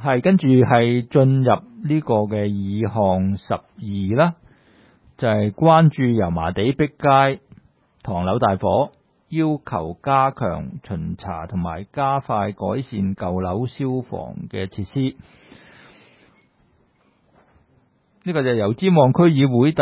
係跟住係進入呢個嘅議項12啦，就係關注油麻地碧街唐樓大火，要求加強巡查同埋加快改善舊樓消防嘅設施。呢個就係由尖旺區議會第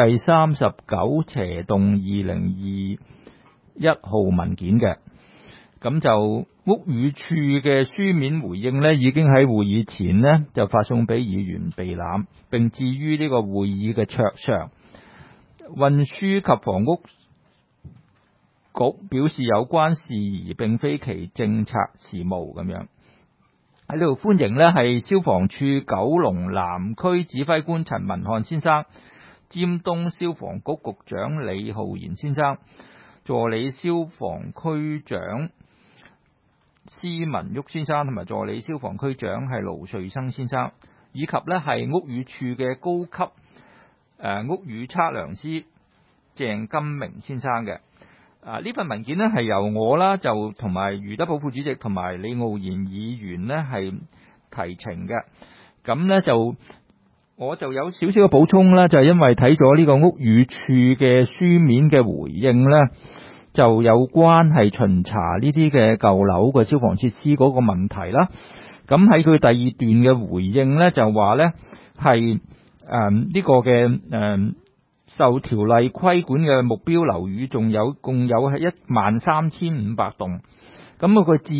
39/2021號文件嘅。咁就屋宇署嘅書面回應呢，已經喺會議前呢就發送俾議員備覽，並置於呢個會議嘅桌上。運輸及房屋局表示有關事宜並非其政策事務咁樣。喺呢度歡迎呢係消防處九龍南區指揮官陳文漢先生、尖東消防局局長李浩然先生、助理消防區長施文旭先生同埋助理消防區長係盧瑞生先生，以及呢係屋宇署嘅高級屋宇測量師鄭金明先生嘅。呢份文件呢係由我啦，就同埋余德寶副主席同埋李傲然議員呢係提呈嘅。咁呢就我就有少少嘅補充啦，就係因為睇咗呢個屋宇署嘅書面嘅回應呢，就有關係巡查呢啲嘅舊樓嘅消防設施嗰個問題啦。咁喺佢第二段嘅回應呢，就話呢係呢個嘅受條例規管嘅目標樓宇共有係13,500棟。咁佢自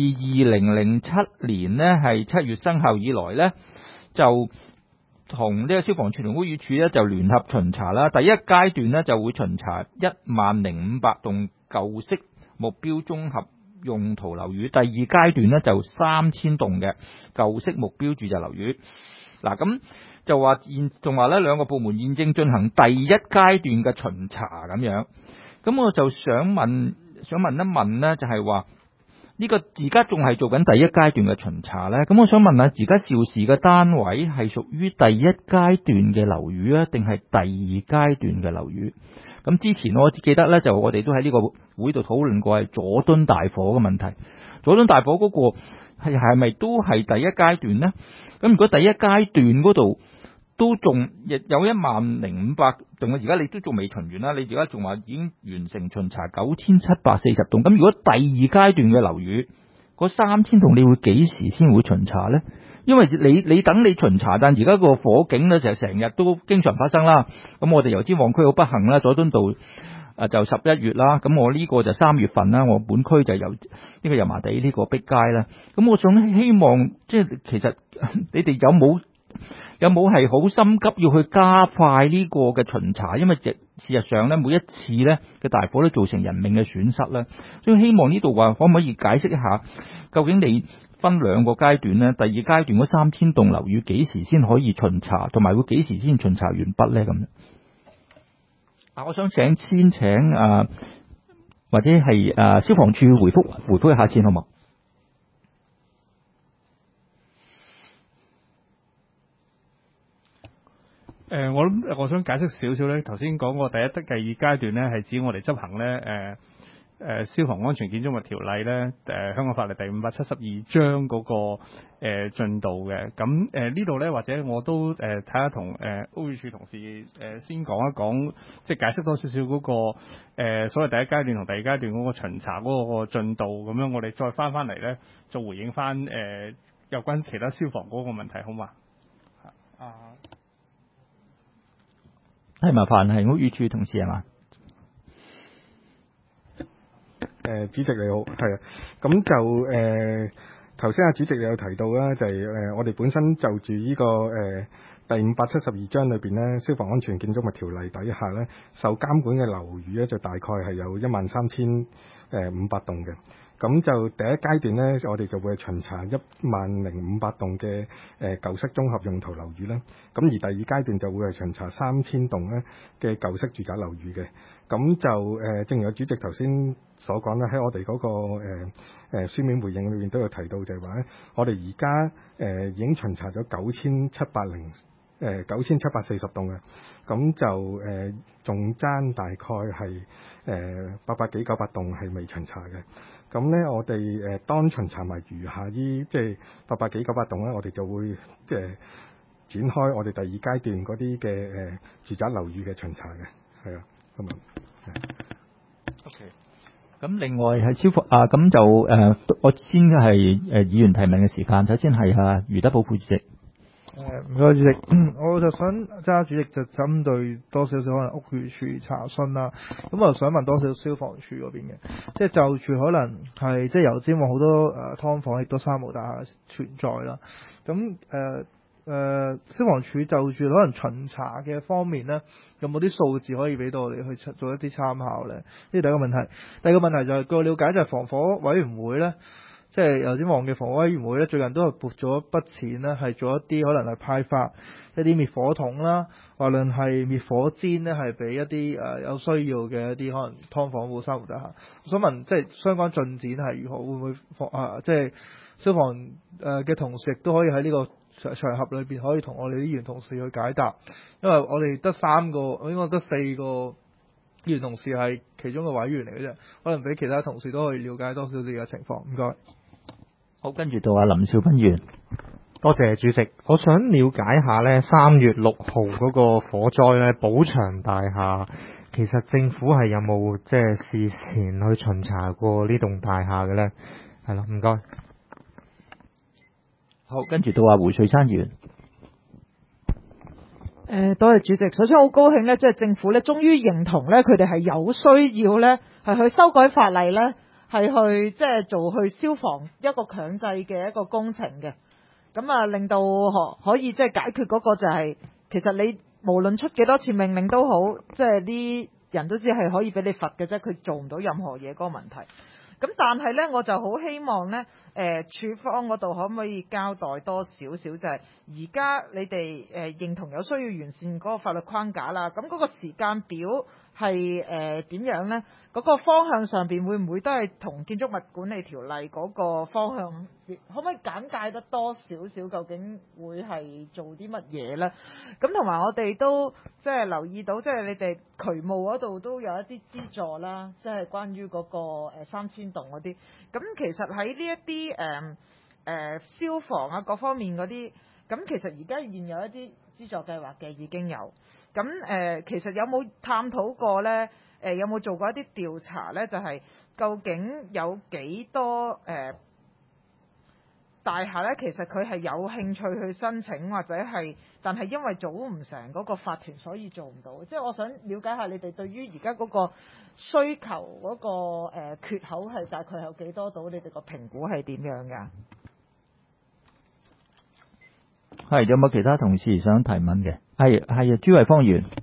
2007年呢係7月生效以來呢，就同呢個消防處同屋宇署呢就聯合巡查啦。第一階段呢就會巡查10,500棟舊式目標綜合用途樓宇，第二階段呢就3,000棟嘅舊式目標住宅樓宇。嗱，咁就話仲話呢兩個部門現正進行第一階段嘅巡查咁樣。咁我就想問一問呢，就係話呢個而家仲係做緊第一階段嘅巡查呢？咁我想問下，而家肇事嘅單位係屬於第一階段嘅樓宇啊，定係第二階段嘅樓宇？咁之前我記得呢，就我哋都喺呢個會度討論過係佐敦大火嘅問題。佐敦大火嗰個係咪都係第一階段呢？咁如果第一階段嗰度都仲有10,500棟，而家你都仲未巡完啦，你而家仲話已經完成巡查9,740棟。咁如果第二階段嘅樓宇嗰3,000棟，你會幾時先會巡查呢？因為你等你巡查，但而家個火警呢就成日都經常發生啦。咁我哋油尖旺區好不幸啦，佐敦道就11月啦，咁我呢個就3月份啦，我本區就有呢個油麻地呢個碧街啦。咁我想希望即係其實你哋有冇係好心急要去加快呢個嘅巡查？因為事實上咧，每一次咧嘅大火都造成人命嘅損失啦。所以希望呢度話可唔可以解釋一下，究竟你分兩個階段咧，第二階段嗰3,000棟樓宇幾時先可以巡查，同埋會幾時先巡查完畢咧？咁樣我想先請或者係消防處回覆一下先，好冇？ 我想解釋少少咧。頭先講過第一、第二階段咧，係指我哋執行咧消防安全建築物條例咧香港法例第572章嗰個進度嘅。咁呢度咧，或者我都睇下同屋宇署同事先講一講，即係解釋多少少嗰個所謂第一階段同第二階段嗰個巡查嗰個進度。咁樣我哋再翻嚟咧，就回應翻有關其他消防嗰個問題，好嘛？ 係麻煩係屋宇署同事係嘛？ 主席你好，係啊，咁就頭先主席你有提到啦，就係我哋本身就住呢個第572章裏邊咧，消防安全建築物條例底下咧，受監管嘅樓宇咧就大概係有13,500棟嘅。咁就第一階段咧，我哋就會巡查10,500棟嘅舊式綜合用途樓宇啦。咁而第二階段就會係巡查3,000棟咧嘅舊式住宅樓宇嘅。咁就正如主席頭先所講啦，喺我哋嗰個書面回應裏面都有提到，就係話咧，我哋而家已經巡查咗9,740棟嘅。咁就仲爭大概係 800幾900棟係未巡查嘅。咁咧，我哋當巡查埋餘下依即係800幾900棟咧，我哋就會展開我哋第二階段嗰啲嘅住宅樓宇嘅巡查嘅，係啊，咁啊。 OK。咁另外係消防啊，咁就我先係議員提問嘅時間，首先係余德寶副主席。 唔該主席，我就想揸主席就針對多少少可能屋宇署查詢啦，咁我就想問多少消防處嗰邊嘅，即係就住可能係即係油尖旺好多劏房亦都三無大廈存在啦，咁消防處就住可能巡查嘅方面咧，有冇啲數字可以俾到我哋去做一啲參考咧？呢第一個問題，第二個問題就係據我了解就係防火委員會咧。即係油尖旺嘅防火委員會咧，最近都係撥咗一筆錢咧，係做一啲可能係派發一啲滅火筒啦，或者係滅火氈咧，係俾一啲有需要嘅一啲可能劏房戶、三無大廈。我想問，即係相關進展係如何？會唔會即係消防嘅同事亦都可以喺呢個場合裏邊可以同我哋啲議員同事去解答？因為我哋得應該得4個議員同事係其中嘅委員嚟嘅啫，可能俾其他同事都可以了解多少少嘅情況。唔該。 好，跟住到阿林少斌議員。 多謝主席，我想了解下呢3月6號嗰個火災呢，寶祥大廈其實政府係有冇即係事前去巡查過呢棟大廈嘅呢？係啦，唔該。 好，跟住到阿胡瑞山議員。 多謝主席。首先好高興呢，即係政府呢終於認同呢，佢哋係有需要呢，係去修改法例呢，係去即係做去消防一個強制嘅一個工程嘅。咁啊，令到可以即係解決嗰個就係，其實你無論出幾多次命令都好，即係啲人都知係可以俾你罰嘅啫，佢做唔到任何嘢嗰個問題。咁但係呢，我就好希望呢，處方嗰度可唔可以交代多少少，就係而家你哋認同有需要完善嗰個法律框架啦。咁嗰個時間表係點樣呢？嗰個方向上邊會唔會都係同建築物管理條例嗰個方向？可唔可以簡介得多少少？究竟會係做啲乜嘢呢？咁同埋我哋都即係留意到，即係你哋渠務嗰度都有一啲資助啦，即係關於嗰個3000棟嗰啲。咁其實喺呢一啲消防啊各方面嗰啲，咁其實而家現有一啲資助計劃嘅已經有。咁其實有冇探討過呢？有冇做過一啲調查呢？就係究竟有幾多大廈呢？其實佢係有興趣去申請，或者係，但係因為組唔成嗰個法團，所以做唔到。即係我想了解下你哋對於而家嗰個需求嗰個缺口係大概有幾多度？你哋個評估係點樣㗎？ 係，有冇其他同事想提問嘅？係啊，朱慧芳議員。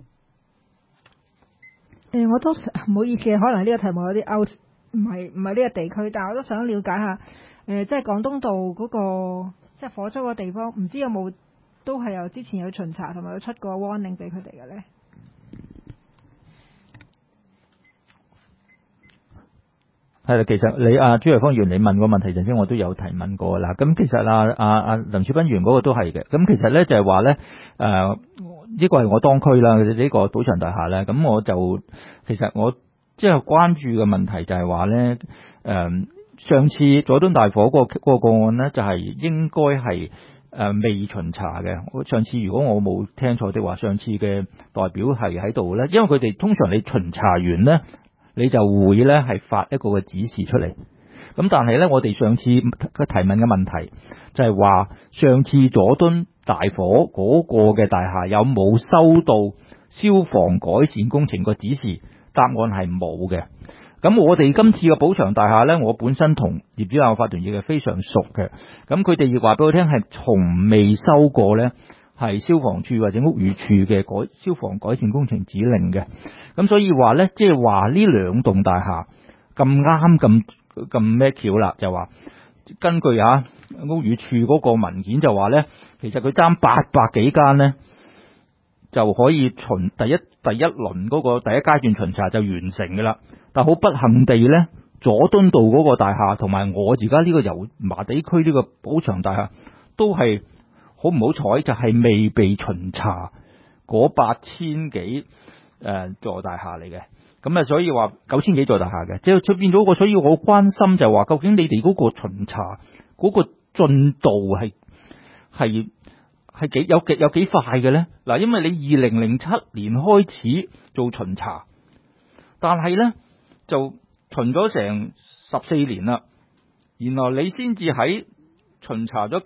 我都唔好意思，可能呢個題目有啲 out， 唔係呢個地區，但係我都想了解下，即係廣東道嗰個即係火災個地方，唔知有冇都係有之前有巡查同埋有出過 warning 俾佢哋嘅咧？ 係啦，其實你朱慧芳議員你問個問題陣先，我都有提問過啦。咁其實林少斌議員嗰個都係嘅。咁其實咧就係話咧，呢個係我當區啦，呢個寶祥大廈咧。咁我就其實我即係關注嘅問題就係話咧，上次佐敦大火嗰個案咧，就係應該係未巡查嘅。上次如果我冇聽錯的話，上次嘅代表係喺度咧，因為佢哋通常你巡查完咧，你就會咧係發一個嘅指示出嚟。咁但係咧，我哋上次嘅提問嘅問題就係話，上次佐敦大火嗰個嘅大廈有冇收到消防改善工程個指示？答案係冇嘅。咁我哋今次嘅寶祥大廈咧，我本身同業主立案法團亦係非常熟嘅。咁佢哋亦話俾我聽係從未收過咧係消防處或者屋宇署嘅消防改善工程指令嘅。咁所以話咧，即係話呢兩棟大廈咁啱咁咩橋啦，就話根據屋宇署嗰個文件就話咧，其實佢爭800幾間咧就可以巡第一輪嗰個第一階段巡查就完成嘅啦。但好不幸地咧，佐敦道嗰個大廈同埋我而家呢個油麻地區呢個寶祥大廈都係好唔好彩，就係未被巡查嗰8000幾座大廈嚟嘅。 咁啊，所以話9000幾座大廈嘅，即係變咗個，所以我好關心就係話，究竟你哋嗰個巡查嗰個進度係有幾快嘅咧？嗱，因為你2007年開始做巡查，但係咧就巡咗成14年啦，然後你先至喺巡查咗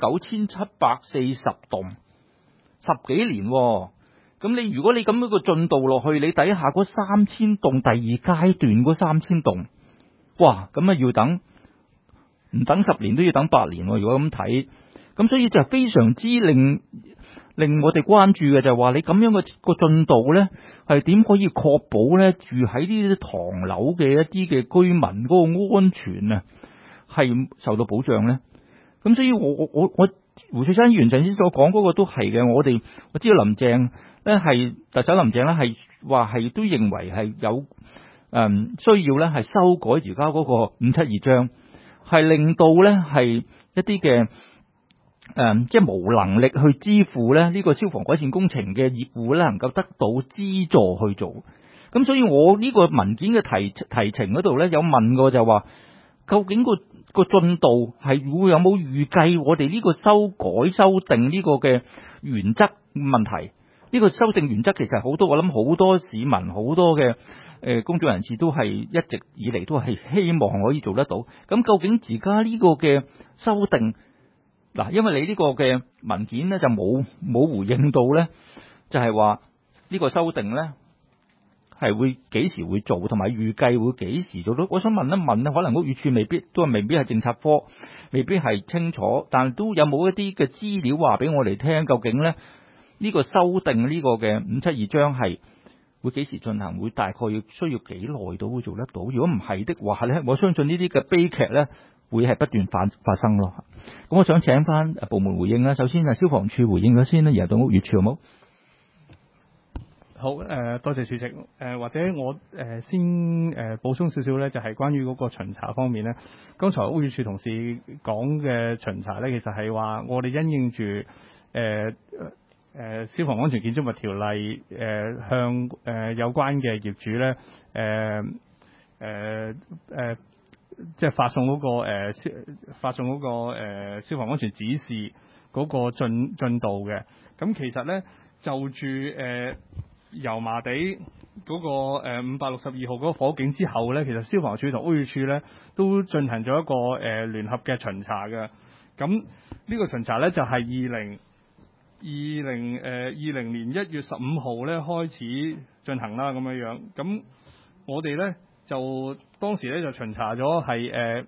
9740棟，10幾年喎。咁你如果你咁樣個進度落去，你底下嗰3000棟第二階段嗰3000棟，哇，咁啊要等唔等10年都要等8年喎。如果咁睇，咁所以就非常之令我哋關注嘅就係話，你咁樣嘅個進度咧，係點可以確保咧住喺呢啲唐樓嘅一啲嘅居民嗰個安全啊係受到保障咧？咁所以我胡翠珊議員頭先所講嗰個都係嘅，我知道林鄭咧係特首林鄭咧係話係都認為係有需要咧係修改而家嗰個572章，係令到咧係一啲嘅即係冇能力去支付咧呢個消防改善工程嘅業戶咧能夠得到資助去做。咁所以我呢個文件嘅提呈嗰度咧有問過就話，究竟個進度係會有冇預計我哋呢個修訂呢個嘅原則問題？呢個修訂原則其實我諗好多市民好多嘅公眾人士都係一直以嚟都係希望可以做得到。咁究竟而家呢個嘅修訂嗱，因為你呢個嘅文件咧就冇回應到咧，就係話呢個修訂咧係會幾時會做，同埋預計會幾時做到？我想問一問咧，可能屋宇署未必係政策科，未必係清楚，但都有冇一啲嘅資料話俾我哋聽，究竟咧呢個修訂呢個嘅572章係會幾時進行？會大概需要幾耐到會做得到？如果唔係的話咧，我相信呢啲嘅悲劇咧會係不斷發生咯。咁我想請翻部門回應啦。首先消防處回應咗先啦，然後到屋宇署好冇？ 好，多謝主席。或者我先補充少少咧，就係關於嗰個巡查方面咧。剛才屋宇署同事講嘅巡查咧，其實係話我哋因應住消防安全建築物條例向有關嘅業主咧即係發送嗰個消防安全指示嗰個進度嘅。咁其實咧就住油麻地嗰個562號嗰個火警之後咧，其實消防處同屋宇署咧都進行咗一個聯合嘅巡查嘅。咁呢個巡查咧就係2020年1月15號咧開始進行啦，咁樣。咁我哋咧就當時咧就巡查咗係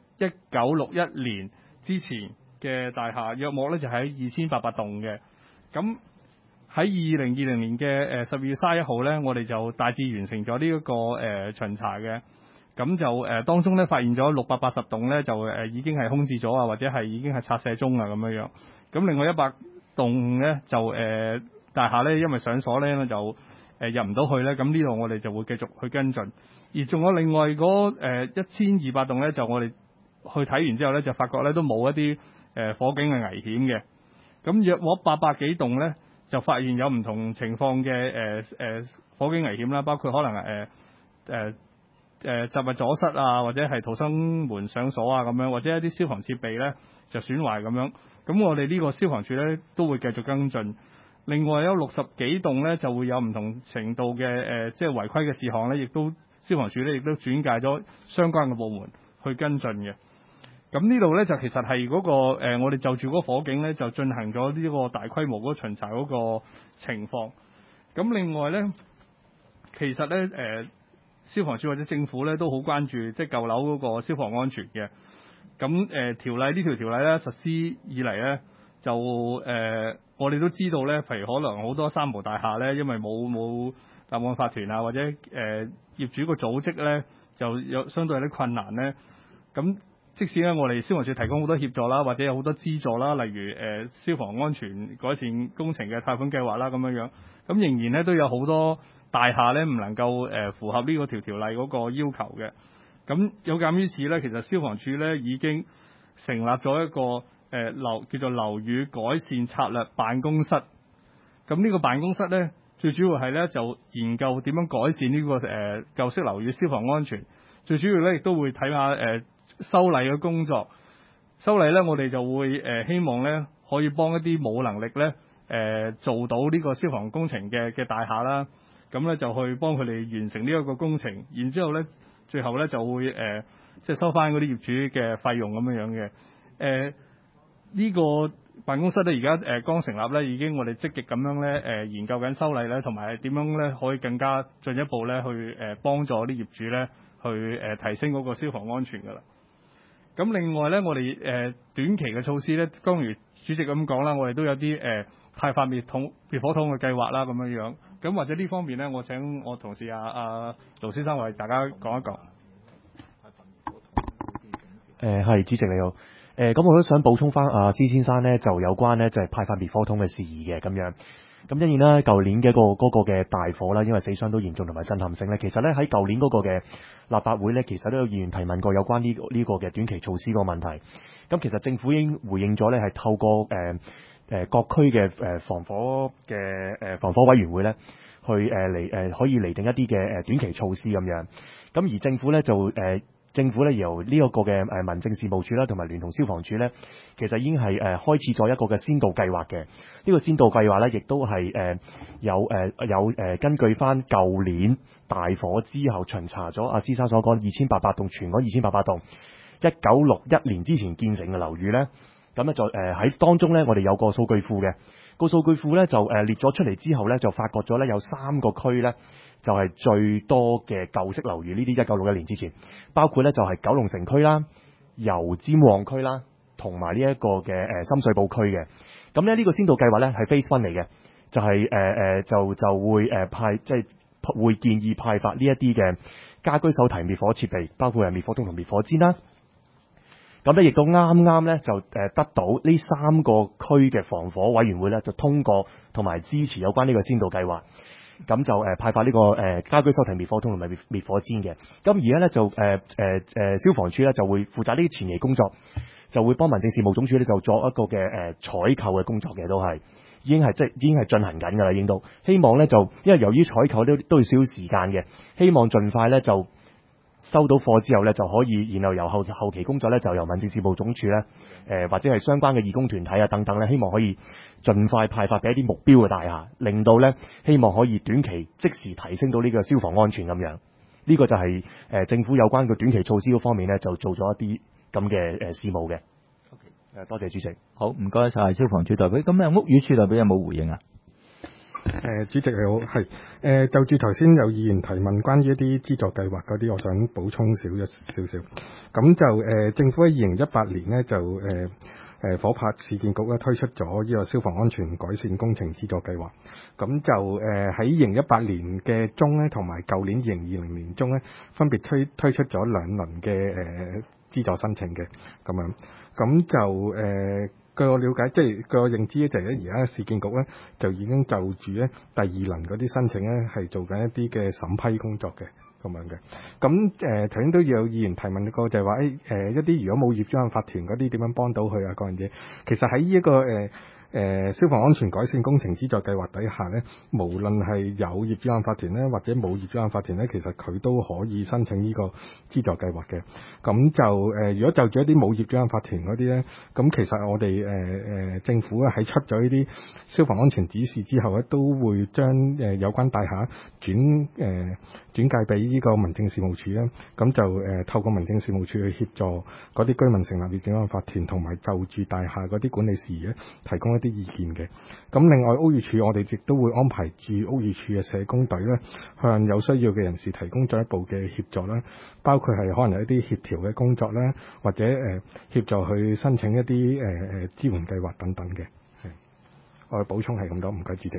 1961年之前嘅大廈，約莫咧就喺2800棟嘅。咁喺2020年嘅12月31號咧，我哋就大致完成咗呢一個巡查嘅。咁就當中咧發現咗680棟咧就已經係空置咗啊，或者係已經係拆卸中啊，咁樣。咁另外100棟咧就大廈咧因為上鎖咧就入唔到去咧，咁呢度我哋就會繼續去跟進。而仲有另外嗰1200棟咧，就我哋去睇完之後咧，就發覺咧都冇一啲火警嘅危險嘅。咁約莫800幾棟咧，就發現有唔同情況嘅火警危險啦，包括可能雜物阻塞啊，或者係逃生門上鎖啊咁樣，或者一啲消防設備咧就損壞咁樣。咁我哋呢個消防處咧都會繼續跟進。另外有60幾棟咧就會有唔同程度嘅即係違規嘅事項咧，亦都消防處咧亦都轉介咗相關嘅部門去跟進嘅。咁呢度咧就其實係嗰個我哋就住嗰個火警咧就進行咗呢個大規模嗰個巡查嗰個情況。咁另外咧，其實咧消防處或者政府咧都好關注即係舊樓嗰個消防安全嘅。咁呢條例咧實施以嚟咧就我哋都知道咧，譬如可能好多三無大廈咧，因為冇立案法團啊，或者業主個組織咧就有相對有啲困難咧。咁即使咧我哋消防處提供好多協助啦，或者有好多資助啦，例如消防安全改善工程嘅貸款計劃啦咁樣，咁仍然咧都有好多大廈咧唔能夠符合呢個條例嗰個要求嘅。咁有鑑於此咧，其實消防處咧已經成立咗一個叫做樓宇改善策略辦公室。咁呢個辦公室咧， 最主要係咧就研究點樣改善呢、個舊式樓宇消防安全。最主要咧亦都會睇下修例嘅工作。修例咧，我哋就會希望咧可以幫一啲冇能力咧做到呢個消防工程嘅大廈啦。咁咧就去幫佢哋完成呢一個工程，然之後咧最後咧就會即係收翻嗰啲業主嘅費用咁樣嘅。呢個辦公室咧而家剛成立咧，已經我哋積極咁樣咧研究緊修例咧，同埋點樣咧可以更加進一步咧去幫助啲業主咧去提升嗰個消防安全㗎啦。咁另外咧，我哋短期嘅措施咧，剛如主席咁講啦，我哋都有啲派發滅火筒嘅計劃啦，咁樣。咁或者呢方面咧，我請我同事盧先生為大家講一講。 係主席你好。咁我都想補充翻施先生咧，就有關咧就係派發滅火筒嘅事宜嘅咁樣。咁因然啦，舊年嘅嗰個嘅大火啦，因為死傷都嚴重同埋震撼性咧，其實咧喺舊年嗰個嘅立法會咧，其實都有議員提問過有關呢個嘅短期措施個問題。咁其實政府已經回應咗咧，係透過各區嘅防火委員會咧，去可以釐定一啲嘅短期措施咁樣。咁而政府咧由呢一個嘅民政事務處啦，同埋聯同消防處咧，其實已經係開始咗一個嘅先導計劃嘅。呢個先導計劃咧，亦都係有根據翻舊年大火之後巡查咗施生所講2800棟全港2800棟1961年之前建成嘅樓宇咧，咁咧就喺當中咧，我哋有個數據庫嘅。個數據庫咧就列咗出嚟之後咧，就發覺咗咧有3個區咧，就係最多嘅舊式樓宇呢啲1961年之前，包括咧就係九龍城區啦、油尖旺區啦，同埋呢一個嘅深水埗區嘅。咁咧呢個先導計劃咧係 phase 1嚟嘅，就係就會派即係會建議派發呢一啲嘅家居手提滅火設備，包括係滅火筒同滅火氈啦。咁咧亦都啱咧就得到呢3個區嘅防火委員會咧就通過同埋支持有關呢個先導計劃，咁就派發呢個家居手提滅火筒同埋滅火氈嘅。咁而家咧就消防處咧就會負責呢啲前期工作，就會幫民政事務總署咧就作一個嘅採購嘅工作嘅，都係已經係進行緊㗎啦，已經都希望咧就因為由於採購都要少時間嘅，希望盡快咧就收到貨之後咧就可以，然後由後期工作咧就由民政事務總署咧或者係相關嘅義工團體啊等等咧，希望可以盡快派發俾一啲目標嘅大廈，令到咧希望可以短期即時提升到呢個消防安全咁樣。呢個就係政府有關嘅短期措施嗰方面咧就做咗一啲咁嘅事務嘅。多謝主席。 好，唔該晒消防處代表。咁屋宇署代表有冇回應啊？ 主席你好，係就住頭先有議員提問關於一啲資助計劃嗰啲，我想補充少少。咁就政府喺2018年呢，就火拍市建局咧推出咗呢個消防安全改善工程資助計劃。咁就喺2018年嘅中咧，同埋舊年2020年中咧，分別推出咗2輪嘅資助申請嘅咁樣。咁就據我了解，即係據我認知咧，就係而家市建局咧就已經就住咧第2輪嗰啲申請咧係做緊一啲嘅審批工作嘅咁樣嘅。咁頭先都有議員提問過，就係話一啲如果冇業主立案法團嗰啲點樣幫到佢啊嗰樣嘢。其實喺呢一個消防安全改善工程資助計劃底下咧，無論係有業主立案法團咧，或者冇業主立案法團咧，其實佢都可以申請呢個資助計劃嘅。咁就如果就住一啲冇業主立案法團嗰啲咧，咁其實我哋政府喺出咗呢啲消防安全指示之後咧，都會將有關大廈轉介俾呢個民政事務處啦。咁就透過民政事務處去協助嗰啲居民成立業主立案法團，同埋就住大廈嗰啲管理事宜咧提供一啲意見嘅。咁另外屋宇署我哋亦都會安排住屋宇署嘅社工隊咧，向有需要嘅人士提供進一步嘅協助啦，包括係可能有一啲協調嘅工作啦，或者協助去申請一啲支援計劃等等嘅。我嘅補充係咁多，唔該主席。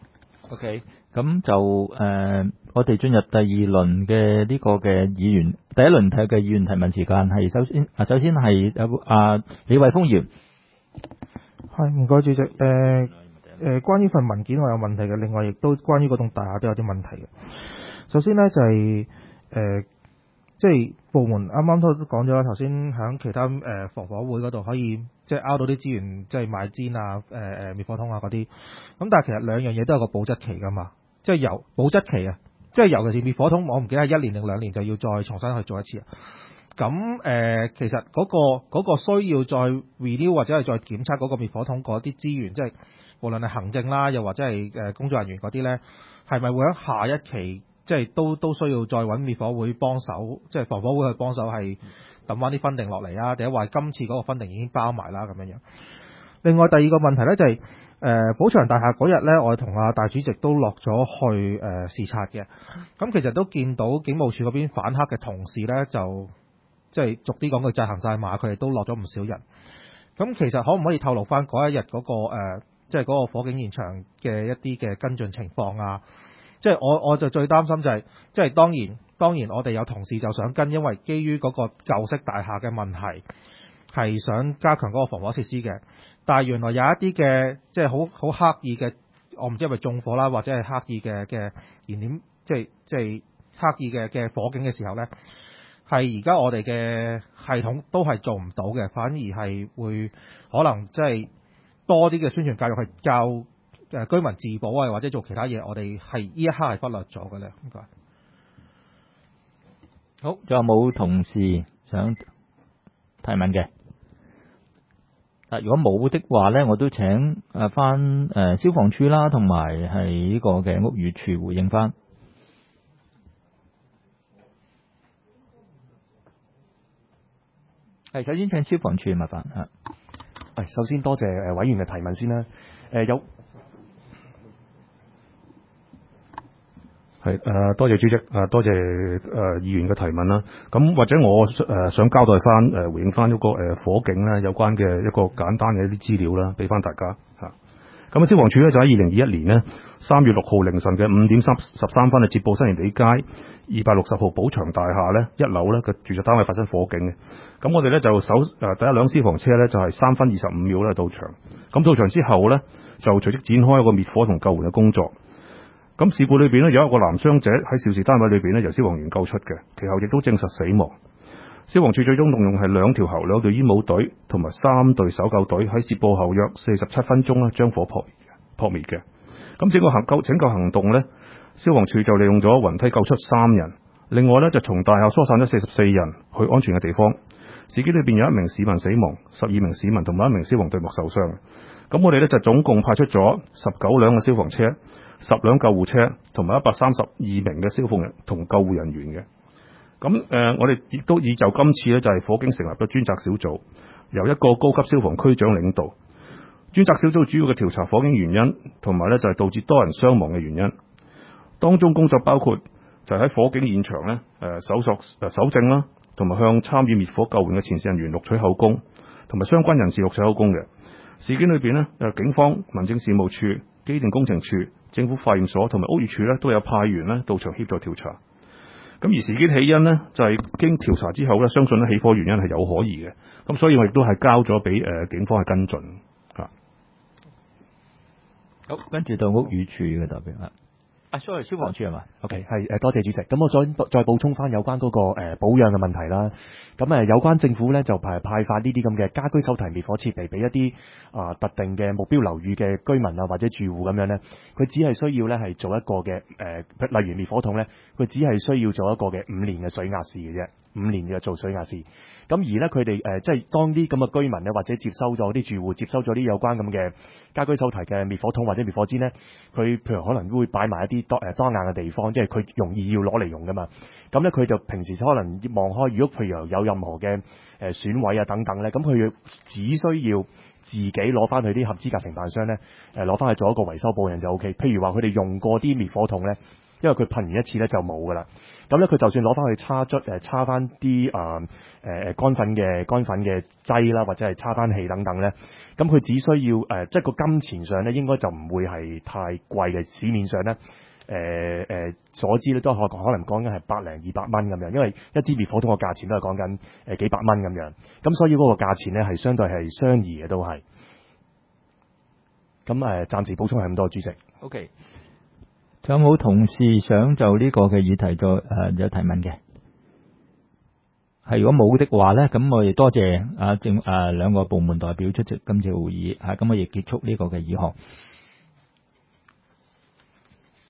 OK， 咁就我哋進入第2輪嘅呢個嘅議員，第一輪嘅議員提問時間係首先係有李慧峰議員。 係，唔該主席。關於份文件我有問題嘅，另外亦都關於嗰棟大廈都有啲問題嘅。首先呢，就係即係部門啱啱都講咗啦，頭先喺其他防火會嗰度可以即係拗到啲資源，即係買氈啊、滅火筒啊嗰啲。咁但係其實兩樣嘢都有個保質期㗎嘛。 即係由保質期啊，即係尤其是滅火筒，我唔記得係1年定2年就要再重新去做一次啊。咁其實嗰個需要再 renew 或者係再檢測嗰個滅火筒嗰啲資源，即係無論係行政啦，又或者係工作人員嗰啲咧，係咪會喺下一期即係都需要再揾滅火會幫手，即係防火會去幫手係揼翻啲分定落嚟啊？定係話今次嗰個分定已經包埋啦咁樣樣？另外第二個問題咧就係寶祥大廈嗰日咧，我同阿大主席都落咗去視察嘅。咁其實都見到警務處嗰邊反黑嘅同事咧，就即係逐啲講句就行晒馬，佢哋都落咗唔少人。咁其實可唔可以透露翻嗰一日嗰個即係嗰個火警現場嘅一啲嘅跟進情況啊？即係我就最擔心就係，即係當然我哋有同事就想跟，因為基於嗰個舊式大廈嘅問題，係想加強嗰個防火設施嘅。但係原來有一啲嘅即係好刻意嘅，我唔知係咪縱火啦，或者係刻意嘅燃點，即係刻意嘅火警嘅時候呢，係而家我哋嘅系統都係做唔到嘅，反而係會可能即係多啲嘅宣傳教育係教居民自保啊，或者做其他嘢，我哋係呢一刻係忽略咗嘅咧。唔該。 好，仲有冇同事想提問嘅？如果冇的話咧，我都請翻消防處啦，同埋係呢個嘅屋宇署回應翻。係，首先請消防處麻煩嚇。 首先多謝委員嘅提問先啦。 多謝主席，多謝議員嘅提問啦。咁或者我想交代翻回應翻嗰個火警咧有關嘅一個簡單嘅一啲資料啦，俾翻大家嚇。咁消防處咧就喺2021年呢3月6號凌晨嘅5點13分接報新營地街260號寶祥大廈咧1樓咧嘅住宅單位發生火警嘅。咁我哋咧就第一輛消防車咧就係3分25秒咧到場。咁到場之後咧就隨即展開一個滅火同救援嘅工作。咁事故裏邊咧有一個男傷者喺肇事單位裏邊咧由消防員救出嘅，其後亦都證實死亡。消防處最終動用係2條喉、2隊煙霧隊同埋3隊搜救隊，喺接報後約47分鐘咧將火撲滅嘅。咁整個拯救行動咧，消防處就利用咗雲梯救出3人，另外咧就從大廈疏散咗44人去安全嘅地方。事件裏邊有1名市民死亡，12名市民同埋1名消防隊目受傷。咁我哋咧就總共派出咗19輛嘅消防車、10輛救護車同埋132名嘅消防員同救護人員嘅。咁我哋亦都就今次咧就係火警成立咗專責小組，由一個高級消防區長領導。專責小組主要嘅調查火警原因，同埋咧就係導致多人傷亡嘅原因。當中工作包括就係喺火警現場咧搜證啦，同埋向參與滅火救援嘅前線人員錄取口供，同埋相關人士錄取口供嘅。事件裏邊咧，警方、民政事務處、機電工程處、政府化驗所同埋屋宇署咧都有派員咧到場協助調查。咁而事件起因呢，就係經調查之後咧，相信咧起火原因係有可疑嘅。咁所以我亦都係交咗俾警方去跟進嚇。 好，跟住到屋宇署嘅代表sorry， 消防處係嘛 ？OK， 係多謝主席。咁我再補充翻有關嗰個保養嘅問題啦。咁有關政府咧就派發呢啲咁嘅家居手提滅火設備俾一啲特定嘅目標樓宇嘅居民啊或者住戶咁樣咧，佢只係需要咧係做一個嘅例如滅火筒咧，佢只係需要做一個嘅5年嘅水壓試嘅啫，5年嘅做水壓試。咁而咧佢哋即係當啲咁嘅居民咧或者接收咗啲住戶接收咗啲有關咁嘅家居手提嘅滅火筒或者滅火氈咧，佢譬如可能會擺埋一啲當硬嘅地方，即係佢容易要攞嚟用噶嘛。咁咧佢就平時可能望開，如果譬如有任何嘅損毀啊等等咧，咁佢只需要自己攞翻去啲合資格承辦商咧攞翻去做一個維修保養就 OK。譬如話佢哋用過啲滅火筒咧，因為佢噴完一次咧就冇噶啦。咁咧佢就算攞翻去叉翻啲乾粉嘅劑啦，或者係叉翻氣等等咧，咁佢只需要即係個金錢上咧應該就唔會係太貴嘅。市面上咧所知咧都可能講緊係100零200蚊咁樣，因為一支滅火筒嘅價錢都係講緊幾百蚊咁樣，咁所以嗰個價錢咧係相對係相宜嘅都係。咁暫時補充係咁多，主席。 OK。仲有冇同事想就呢個嘅議題再有提問嘅？係如果冇的話咧，咁我哋多謝兩個部門代表出席今次會議，咁我亦結束呢個嘅議項。